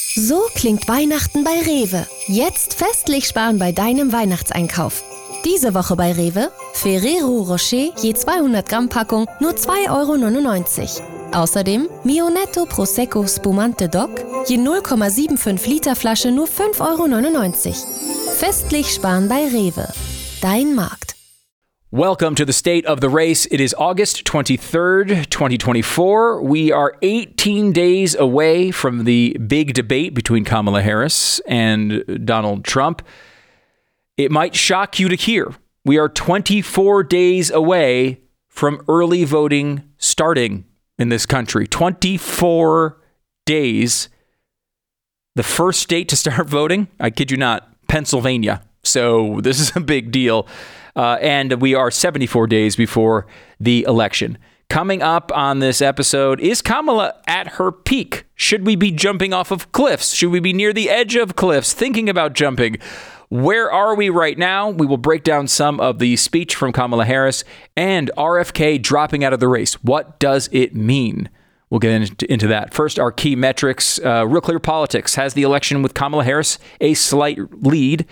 So klingt Weihnachten bei Rewe. Jetzt festlich sparen bei deinem Weihnachtseinkauf. Diese Woche bei Rewe: Ferrero Rocher je 200 Gramm Packung nur 2,99 €. Außerdem Mio-Netto Prosecco Spumante Doc je 0,75 Liter Flasche nur 5,99 €. Festlich sparen bei Rewe. Dein Markt. Welcome to the State of the Race. It is August 23rd, 2024. We are 18 days away from the big debate between Kamala Harris and Donald Trump. It might shock you to hear we are 24 days away from early voting starting in this country. 24 days. The first state to start voting, I kid you not, Pennsylvania. So this is a big deal. And we are 74 days before the election. Coming up on this episode, is Kamala at her peak? Should we be jumping off of cliffs? Should we be near the edge of cliffs, thinking about jumping? Where are we right now? We will break down some of the speech from Kamala Harris and RFK dropping out of the race. What does it mean? We'll get into that. First, our key metrics. Real Clear Politics has the election with Kamala Harris a slight lead,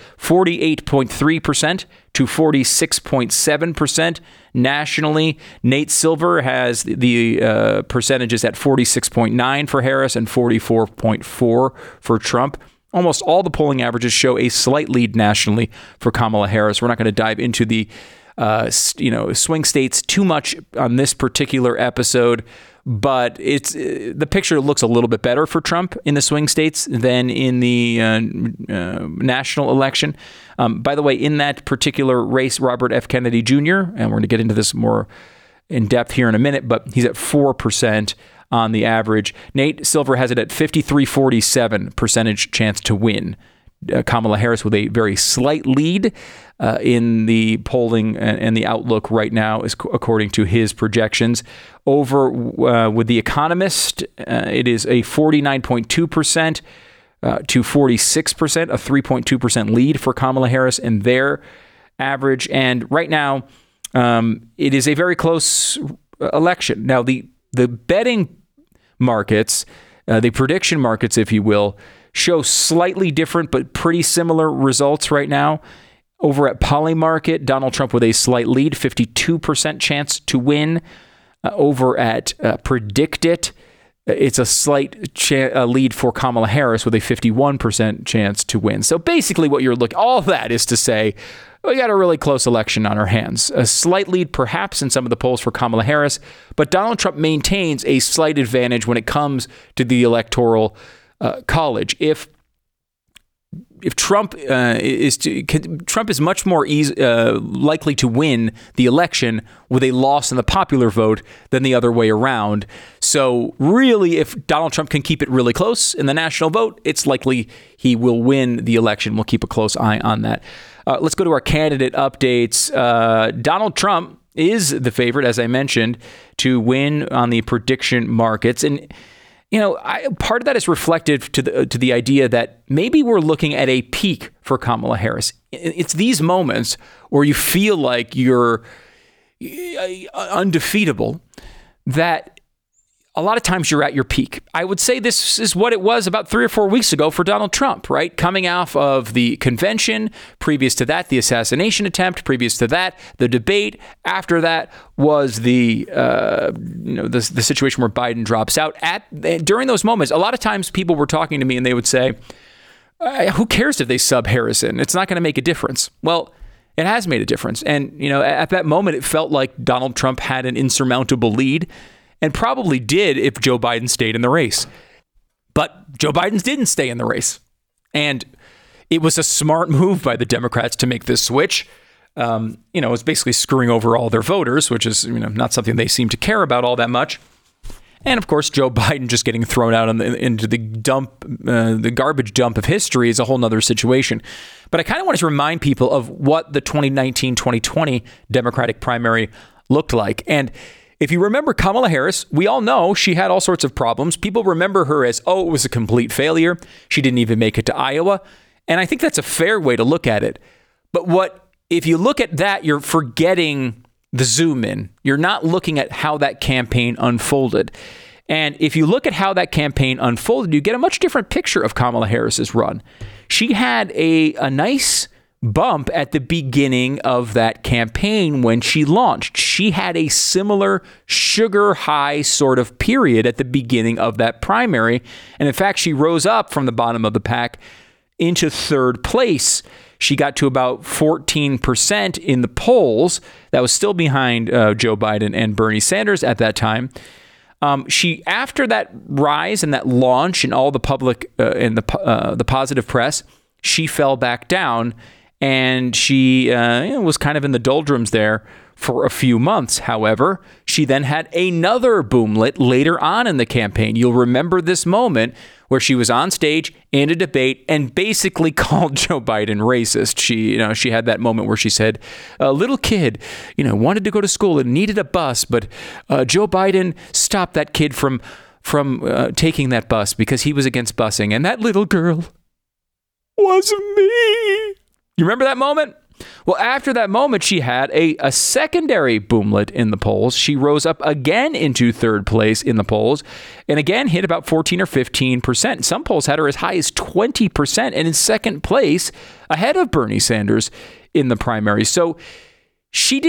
48.3% to 46.7% nationally. Nate Silver has the percentages at 46.9% for Harris and 44.4% for Trump. Almost all the polling averages show a slight lead nationally for Kamala Harris. We're not going to dive into the swing states too much on this particular episode. But the picture looks a little bit better for Trump in the swing states than in the national election. By the way, in that particular race, Robert F. Kennedy Jr., and we're going to get into this more in depth here in a minute, but he's at 4% on the average. Nate Silver has it at 53.47 percentage chance to win. Kamala Harris with a very slight lead in the polling and the outlook right now, is according to his projections. Over with The Economist, it is a 49.2% to 46%, a 3.2% lead for Kamala Harris in their average. And right now, it is a very close election. Now, the betting markets, the prediction markets, if you will, show slightly different but pretty similar results right now. Over at Polymarket, Donald Trump with a slight lead, 52% chance to win. Over at PredictIt, it's a slight lead for Kamala Harris with a 51% chance to win. So basically what you're all that is to say, we got a really close election on our hands. A slight lead perhaps in some of the polls for Kamala Harris, but Donald Trump maintains a slight advantage when it comes to the electoral college. If Trump Trump is much more likely to win the election with a loss in the popular vote than the other way around. So really, if Donald Trump can keep it really close in the national vote, it's likely he will win the election. We'll keep a close eye on that. Let's go to our candidate updates. Donald Trump is the favorite, as I mentioned, to win on the prediction markets. And part of that is reflective to the idea that maybe we're looking at a peak for Kamala Harris. It's these moments where you feel like you're undefeatable that a lot of times you're at your peak. I would say this is what it was about 3 or 4 weeks ago for Donald Trump, right? Coming off of the convention, previous to that, the assassination attempt, previous to that, the debate. After that was the situation where Biden drops out. During those moments, a lot of times people were talking to me and they would say, who cares if they sub Harrison? It's not going to make a difference. Well, it has made a difference. And, at that moment, it felt like Donald Trump had an insurmountable lead, and probably did if Joe Biden stayed in the race. But Joe Biden didn't stay in the race. And it was a smart move by the Democrats to make this switch. It was basically screwing over all their voters, which is not something they seem to care about all that much. And of course, Joe Biden just getting thrown out into the garbage dump of history is a whole nother situation. But I kind of wanted to remind people of what the 2019-2020 Democratic primary looked like. And if you remember Kamala Harris, we all know she had all sorts of problems. People remember her as, it was a complete failure. She didn't even make it to Iowa. And I think that's a fair way to look at it. But if you look at that, you're forgetting the zoom in. You're not looking at how that campaign unfolded. And if you look at how that campaign unfolded, you get a much different picture of Kamala Harris's run. She had a nice bump at the beginning of that campaign when she launched. She had a similar sugar high sort of period at the beginning of that primary. And in fact, she rose up from the bottom of the pack into third place. She got to about 14% in the polls. That was still behind Joe Biden and Bernie Sanders at that time. She, after that rise and that launch and all the public and the positive press, she fell back down. And she was kind of in the doldrums there for a few months. However, she then had another boomlet later on in the campaign. You'll remember this moment where she was on stage in a debate and basically called Joe Biden racist. She had that moment where she said, a little kid, wanted to go to school and needed a bus, but Joe Biden stopped that kid from taking that bus because he was against busing. And that little girl was me. You remember that moment? Well, after that moment, she had a secondary boomlet in the polls. She rose up again into third place in the polls and again hit about 14 or 15%. Some polls had her as high as 20% and in second place ahead of Bernie Sanders in the primary. So she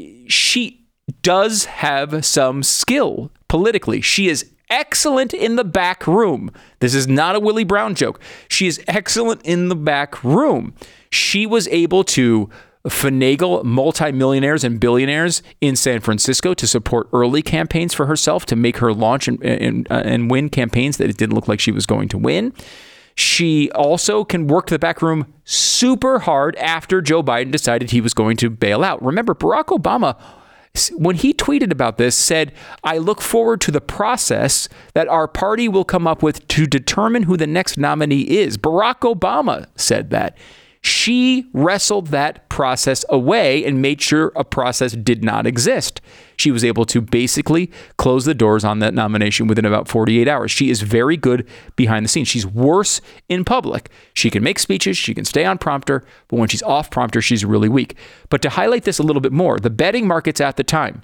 does have some skill politically. She is excellent in the back room. This is not a Willie Brown joke. She is excellent in the back room. She was able to finagle multimillionaires and billionaires in San Francisco to support early campaigns for herself, to make her launch and win campaigns that it didn't look like she was going to win. She also can work the back room super hard after Joe Biden decided he was going to bail out. Remember, Barack Obama, when he tweeted about this, said, I look forward to the process that our party will come up with to determine who the next nominee is. Barack Obama said that. She wrestled that process away and made sure a process did not exist. She was able to basically close the doors on that nomination within about 48 hours. She is very good behind the scenes. She's worse in public. She can make speeches. She can stay on prompter. But when she's off prompter, she's really weak. But to highlight this a little bit more, the betting markets at the time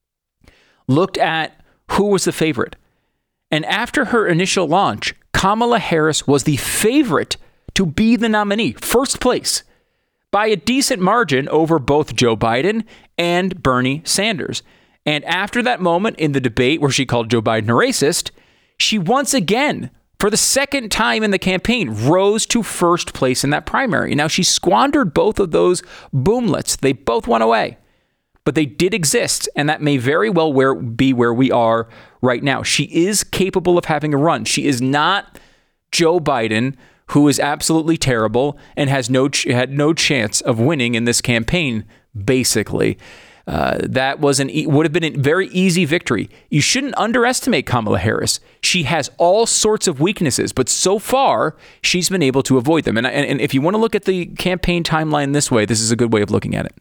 looked at who was the favorite. And after her initial launch, Kamala Harris was the favorite to be the nominee, first place, by a decent margin over both Joe Biden and Bernie Sanders. And after that moment in the debate where she called Joe Biden a racist, she once again, for the second time in the campaign, rose to first place in that primary. Now, she squandered both of those boomlets. They both went away, but they did exist, and that may very well be where we are right now. She is capable of having a run. She is not Joe Biden, who is absolutely terrible and had no chance of winning in this campaign, basically. That would have been a very easy victory. You shouldn't underestimate Kamala Harris. She has all sorts of weaknesses, but so far, she's been able to avoid them. And if you want to look at the campaign timeline this way, this is a good way of looking at it.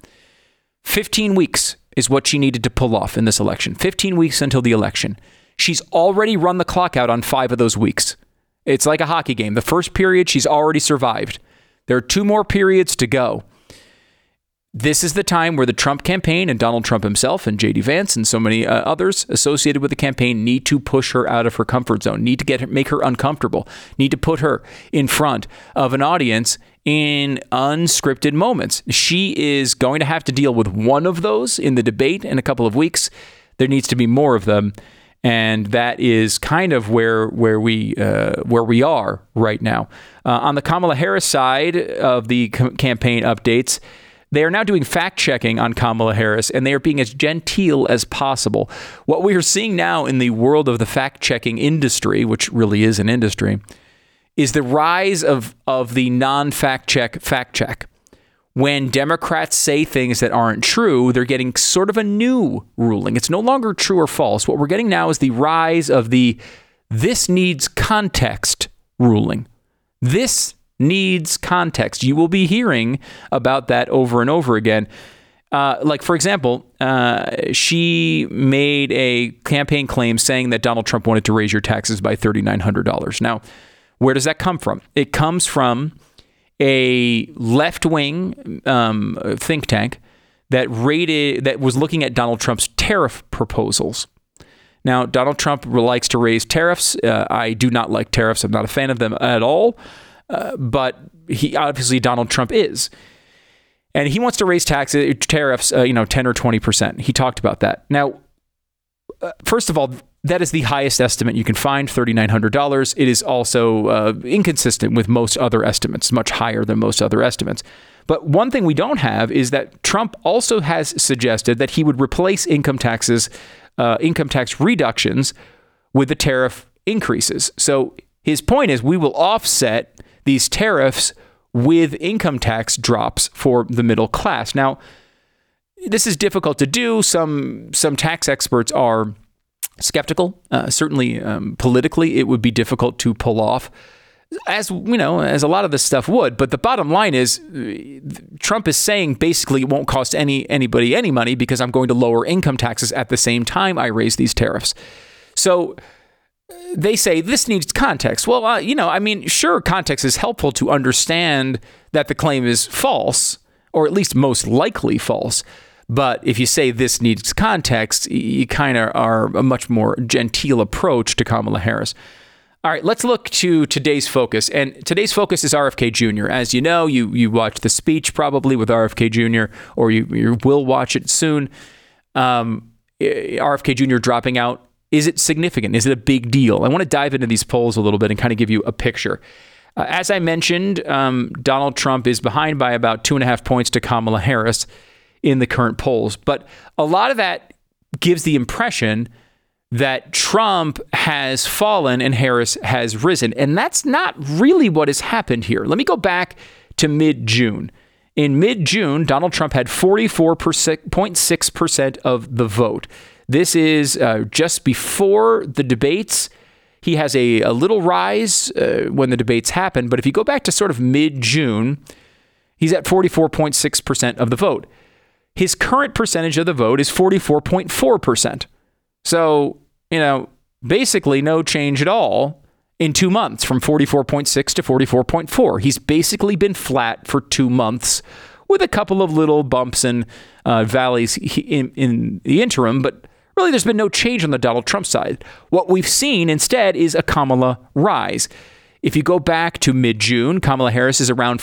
15 weeks is what she needed to pull off in this election. 15 weeks until the election. She's already run the clock out on 5 of those weeks. It's like a hockey game. The first period, she's already survived. There are 2 more periods to go. This is the time where the Trump campaign and Donald Trump himself and J.D. Vance and so many others associated with the campaign need to push her out of her comfort zone, need to make her uncomfortable, need to put her in front of an audience in unscripted moments. She is going to have to deal with one of those in the debate in a couple of weeks. There needs to be more of them. And that is kind of where we are right now. On the Kamala Harris side of the campaign updates, they are now doing fact-checking on Kamala Harris, and they are being as genteel as possible. What we are seeing now in the world of the fact-checking industry, which really is an industry, is the rise of the non-fact-check fact-check. When Democrats say things that aren't true, they're getting sort of a new ruling. It's no longer true or false. What we're getting now is the rise of the this needs context ruling. This needs context. You will be hearing about that over and over again. Like, for example, she made a campaign claim saying that Donald Trump wanted to raise your taxes by $3,900. Now, where does that come from? It comes from a left-wing think tank that was looking at Donald Trump's tariff proposals. Now, Donald Trump likes to raise tariffs. I do not like tariffs. I'm not a fan of them at all. But Donald Trump is. And he wants to raise tariffs, 10 or 20%. He talked about that. Now, first of all, that is the highest estimate you can find, $3,900. It is also inconsistent with most other estimates, much higher than most other estimates. But one thing we don't have is that Trump also has suggested that he would replace income tax reductions with the tariff increases. So his point is we will offset these tariffs with income tax drops for the middle class. Now, this is difficult to do. Some tax experts are skeptical. Certainly, politically, it would be difficult to pull off, as a lot of this stuff would. But the bottom line is, Trump is saying basically it won't cost anybody any money because I'm going to lower income taxes at the same time I raise these tariffs. So they say this needs context. Well, sure, context is helpful to understand that the claim is false, or at least most likely false. But if you say this needs context, you kind of are a much more genteel approach to Kamala Harris. All right, let's look to today's focus. And today's focus is RFK Jr. As you know, you watched the speech probably with RFK Jr., or you will watch it soon. RFK Jr. dropping out. Is it significant? Is it a big deal? I want to dive into these polls a little bit and kind of give you a picture. As I mentioned, Donald Trump is behind by about 2.5 points to Kamala Harris in the current polls. But a lot of that gives the impression that Trump has fallen and Harris has risen. And that's not really what has happened here. Let me go back to mid-June. In mid-June, Donald Trump had 44.6% of the vote. This is just before the debates. He has a little rise when the debates happen. But if you go back to sort of mid-June, he's at 44.6% of the vote. His current percentage of the vote is 44.4%. So, basically no change at all in 2 months, from 44.6 to 44.4. He's basically been flat for 2 months with a couple of little bumps and valleys in the interim, but really there's been no change on the Donald Trump side. What we've seen instead is a Kamala rise. If you go back to mid-June, Kamala Harris is around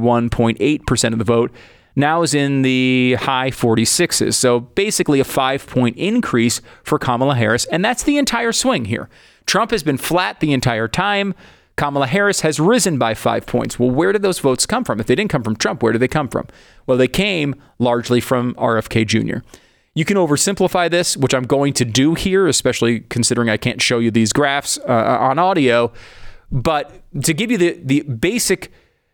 41.8% of the vote. Now is in the high 46s. So basically a 5-point increase for Kamala Harris. And that's the entire swing here. Trump has been flat the entire time. Kamala Harris has risen by 5 points. Well, where did those votes come from? If they didn't come from Trump, where did they come from? Well, they came largely from RFK Jr. You can oversimplify this, which I'm going to do here, especially considering I can't show you these graphs on audio. But to give you the basic,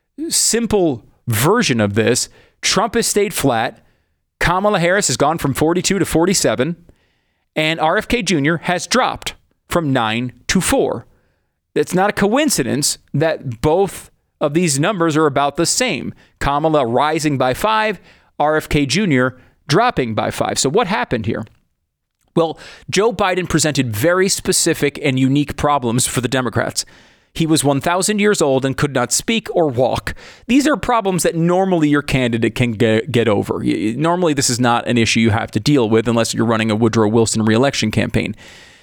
simple version of this, Trump has stayed flat. Kamala Harris has gone from 42 to 47. And RFK Jr. has dropped from 9 to 4. It's not a coincidence that both of these numbers are about the same. Kamala rising by 5, RFK Jr. dropping by 5. So what happened here? Well, Joe Biden presented very specific and unique problems for the Democrats. He was 1,000 years old and could not speak or walk. These are problems that normally your candidate can get over. Normally, this is not an issue you have to deal with unless you're running a Woodrow Wilson reelection campaign.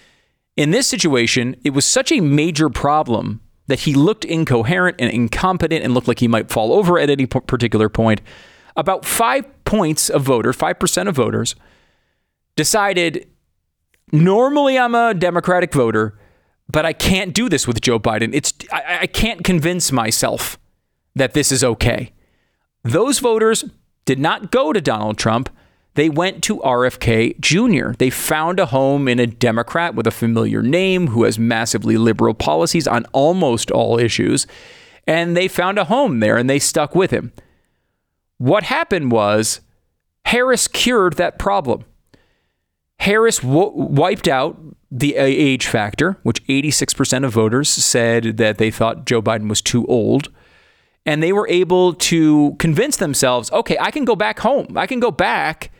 In this situation, it was such a major problem that he looked incoherent and incompetent and looked like he might fall over at any particular point. About 5% of voters decided, normally I'm a Democratic voter, but I can't do this with Joe Biden. I can't convince myself that this is okay. Those voters did not go to Donald Trump. They went to RFK Jr. They found a home in a Democrat with a familiar name who has massively liberal policies on almost all issues. And they found a home there and they stuck with him. What happened was Harris cured that problem. Harris wiped out the age factor, which 86% of voters said that they thought Joe Biden was too old. And they were able to convince themselves, okay, I can go back home. I can go back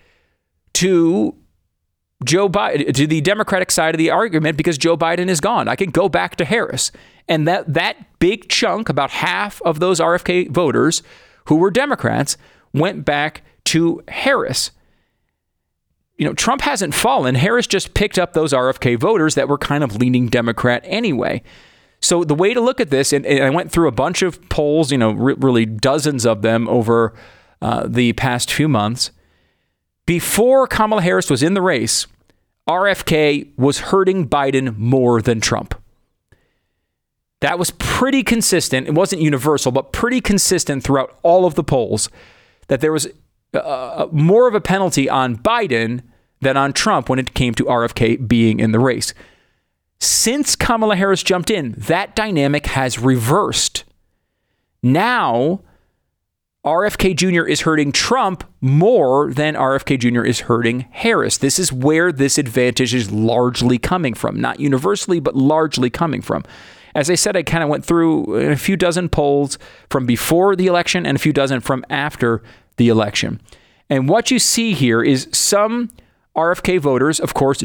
to Joe Biden, to the Democratic side of the argument, because Joe Biden is gone. I can go back to Harris. And that big chunk, about half of those RFK voters who were Democrats, went back to Harris. Trump hasn't fallen. Harris just picked up those RFK voters that were kind of leaning Democrat anyway. So the way to look at this, and I went through a bunch of polls, really dozens of them over the past few months. Before Kamala Harris was in the race, RFK was hurting Biden more than Trump. That was pretty consistent. It wasn't universal, but pretty consistent throughout all of the polls that there was more of a penalty on Biden than on Trump when it came to RFK being in the race. Since Kamala Harris jumped in, that dynamic has reversed. Now, RFK Jr. is hurting Trump more than RFK Jr. is hurting Harris. This is where this advantage is largely coming from. Not universally, but largely coming from. As I said, I kind of went through a few dozen polls from before the election and a few dozen from after the election. And what you see here is some RFK voters, of course,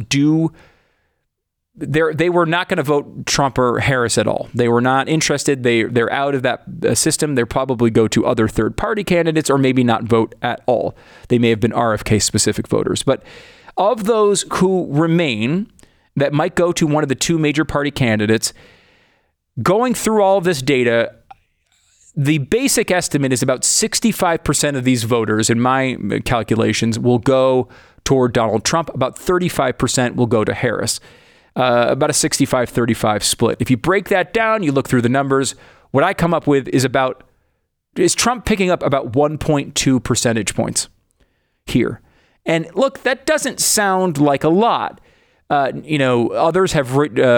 they were not going to vote Trump or Harris at all. They were not interested. They're out of that system. They'll probably go to other third-party candidates or maybe not vote at all. They may have been RFK-specific voters. But of those who remain that might go to one of the two major party candidates, going through all of this data, the basic estimate is about 65% of these voters, in my calculations, will go toward Donald Trump. About 35% will go to Harris. About a 65-35 split. If you break that down, you look through the numbers, what I come up with is Trump picking up about 1.2 percentage points here. And look, that doesn't sound like a lot. Others have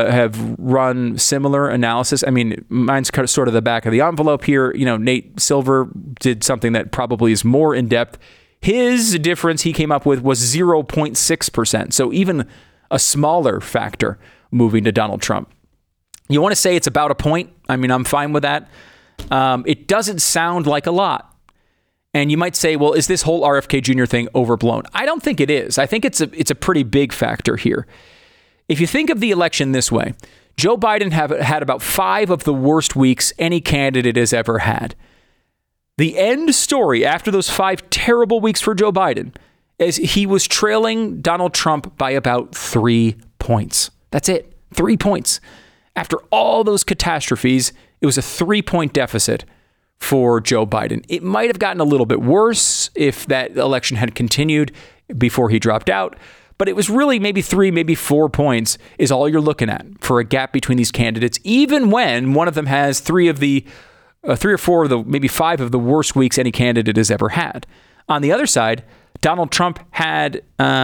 run similar analysis. I mean, mine's kind of sort of the back of the envelope here. Nate Silver did something that probably is more in depth. His difference he came up with was 0.6%. So even a smaller factor moving to Donald Trump. You want to say it's about a point? I mean, I'm fine with that. It doesn't sound like a lot. And you might say, well, is this whole RFK Jr. thing overblown? I don't think it is. I think it's a pretty big factor here. If you think of the election this way, Joe Biden had about 5 of the worst weeks any candidate has ever had. The end story after those 5 terrible weeks for Joe Biden is he was trailing Donald Trump by about 3 points. That's it. 3 points. After all those catastrophes, it was a 3-point deficit for Joe Biden. It might have gotten a little bit worse if that election had continued before he dropped out, but it was really maybe 3, maybe 4 points is all you're looking at for a gap between these candidates, even when one of them has 3 or 4 of the, maybe 5 of the worst weeks any candidate has ever had. On the other side, Donald Trump had,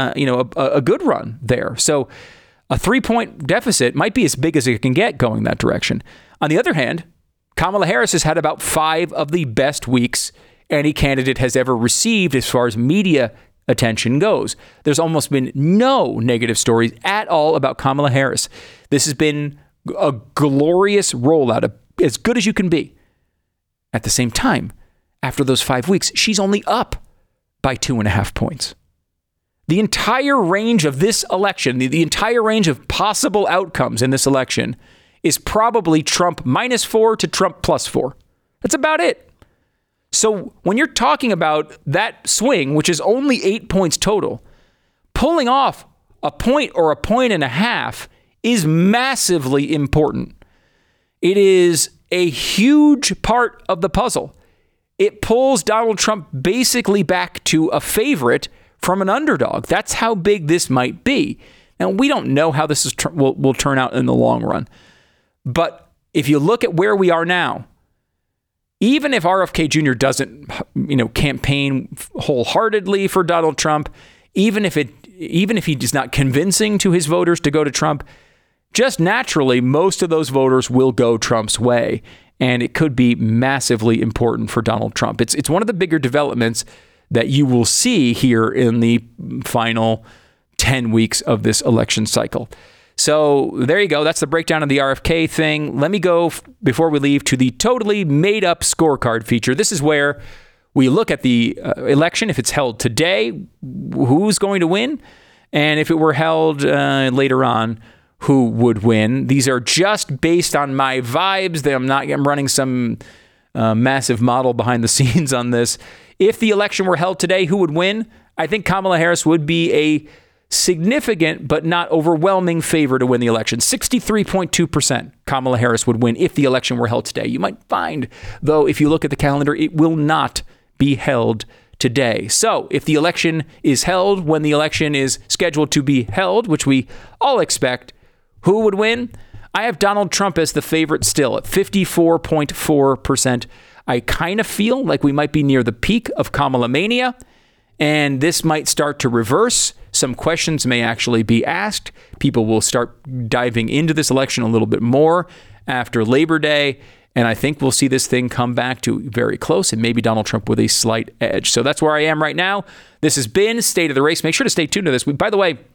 a good run there. So a 3-point deficit might be as big as it can get going that direction. On the other hand, Kamala Harris has had about 5 of the best weeks any candidate has ever received as far as media attention goes. There's almost been no negative stories at all about Kamala Harris. This has been a glorious rollout, as good as you can be. At the same time, after those 5 weeks, she's only up by 2.5 points. The entire range of this election, the entire range of possible outcomes in this election is probably Trump -4 to Trump +4. That's about it. So when you're talking about that swing, which is only 8 points total, pulling off a point or a point and a half is massively important. It is a huge part of the puzzle. It pulls Donald Trump basically back to a favorite from an underdog. That's how big this might be. Now, we don't know how this will turn out in the long run. But if you look at where we are now, even if RFK Jr. doesn't, campaign wholeheartedly for Donald Trump, even if he is not convincing to his voters to go to Trump, just naturally, most of those voters will go Trump's way. And it could be massively important for Donald Trump. It's one of the bigger developments that you will see here in the final 10 weeks of this election cycle. So there you go. That's the breakdown of the RFK thing. Let me go, before we leave, to the totally made-up scorecard feature. This is where we look at the election. If it's held today, who's going to win? And if it were held later on, who would win? These are just based on my vibes. I'm running some massive model behind the scenes on this. If the election were held today, who would win? I think Kamala Harris would be a significant but not overwhelming favor to win the election. 63.2% Kamala Harris would win if the election were held today. You might find, though, if you look at the calendar, it will not be held today. So if the election is held when the election is scheduled to be held, which we all expect, who would win? I have Donald Trump as the favorite still at 54.4%. I kind of feel like we might be near the peak of Kamala mania, and this might start to reverse. Some questions may actually be asked. People will start diving into this election a little bit more after Labor Day, and I think we'll see this thing come back to very close and maybe Donald Trump with a slight edge. So that's where I am right now. This has been State of the Race. Make sure to stay tuned to this. By the way,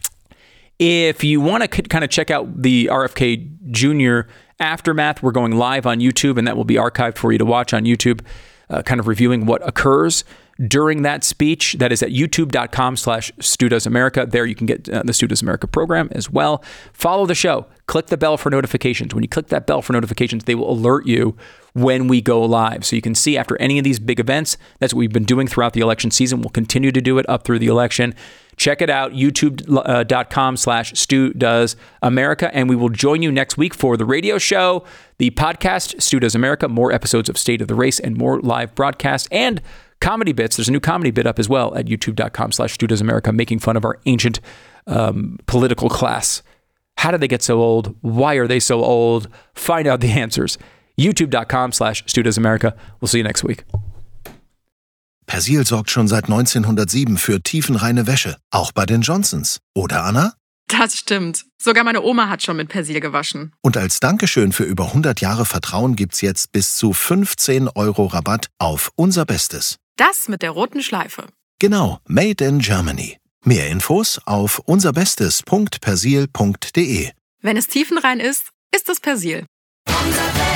if you want to kind of check out the RFK Jr. aftermath, we're going live on YouTube, and that will be archived for you to watch on YouTube, kind of reviewing what occurs during that speech. That is at youtube.com/Stu Does America. There you can get the Stu Does America program as well. Follow the show. Click the bell for notifications. When you click that bell for notifications, they will alert you when we go live. So you can see after any of these big events, that's what we've been doing throughout the election season. We'll continue to do it up through the election. Check it out, youtube.com/Stu Does America. And we will join you next week for the radio show, the podcast, Stu Does America, more episodes of State of the Race and more live broadcasts and comedy bits. There's a new comedy bit up as well at youtube.com/Stu Does America, making fun of our ancient political class. How did they get so old? Why are they so old? Find out the answers. youtube.com/Stu Does America. We'll see you next week. Persil sorgt schon seit 1907 für tiefenreine Wäsche, auch bei den Johnsons. Oder, Anna? Das stimmt. Sogar meine Oma hat schon mit Persil gewaschen. Und als Dankeschön für über 100 Jahre Vertrauen gibt's jetzt bis zu 15 € Rabatt auf unser Bestes. Das mit der roten Schleife. Genau, Made in Germany. Mehr Infos auf unserbestes.persil.de. Wenn es tiefenrein ist, ist es Persil. Unser